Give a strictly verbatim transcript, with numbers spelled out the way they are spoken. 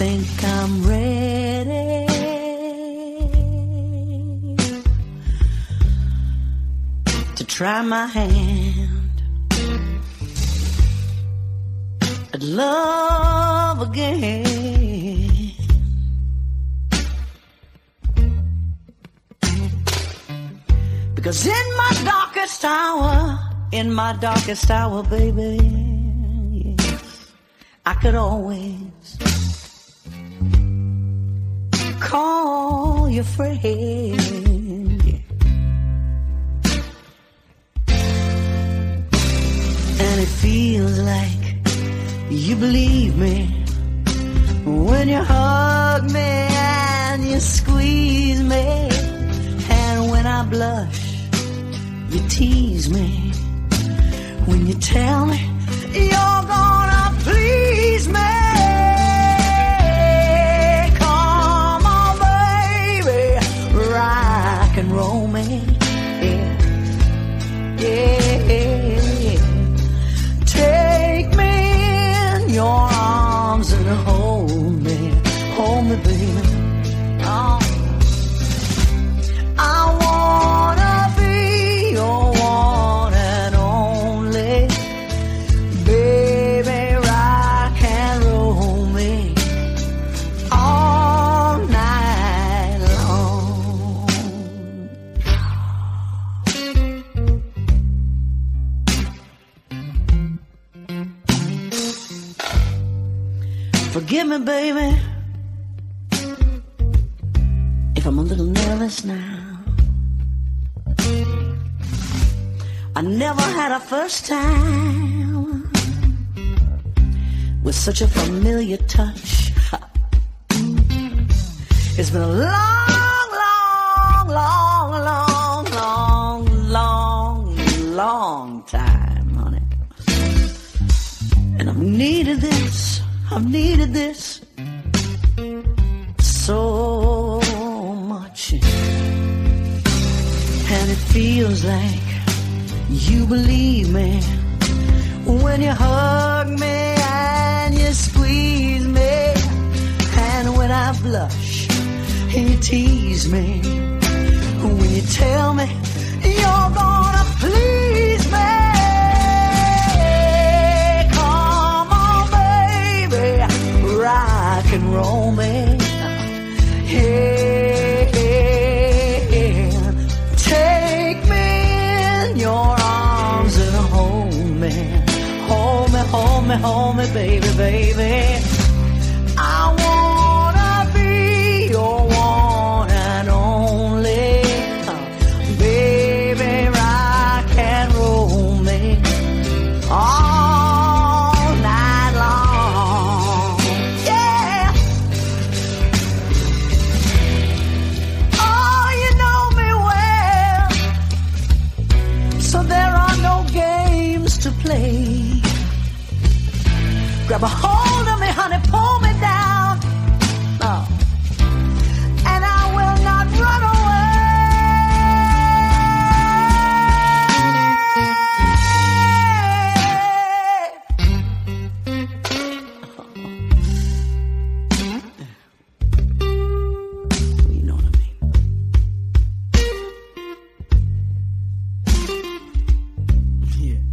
think I'm ready to try my hand at love again. Because in my darkest hour, in my darkest hour, baby, yes, I could always call your friend. And it feels like you believe me when you hug me and you squeeze me. And when I blush, you tease me. When you tell me you're gonna please me. Come on, baby, rock and roll me. Yeah, yeah. Take me in your arms and hold me, hold me, baby. Oh, I wanna be your one and only, baby. Rock and roll me all night long. Forgive me, baby, if I'm a little nervous now. I never had a first time with such a familiar touch. It's been a long, long, long, long, long, long, long time, honey. And I've needed this, I've needed this so much. And it feels like you believe me when you hug me and you squeeze me. And when I blush and you tease me, when you tell me you're gonna please me. Come on, baby, rock and roll me. Hey, take me in your arms and hold me, hold me, hold me, hold me, baby, baby. I wanna be your one and only, baby. Rock and roll me all night long. Yeah. Oh, you know me well, so there are no games to play. Grab a hold of me, honey, pull me down. Oh. And I will not run away. You know what I mean. Yeah.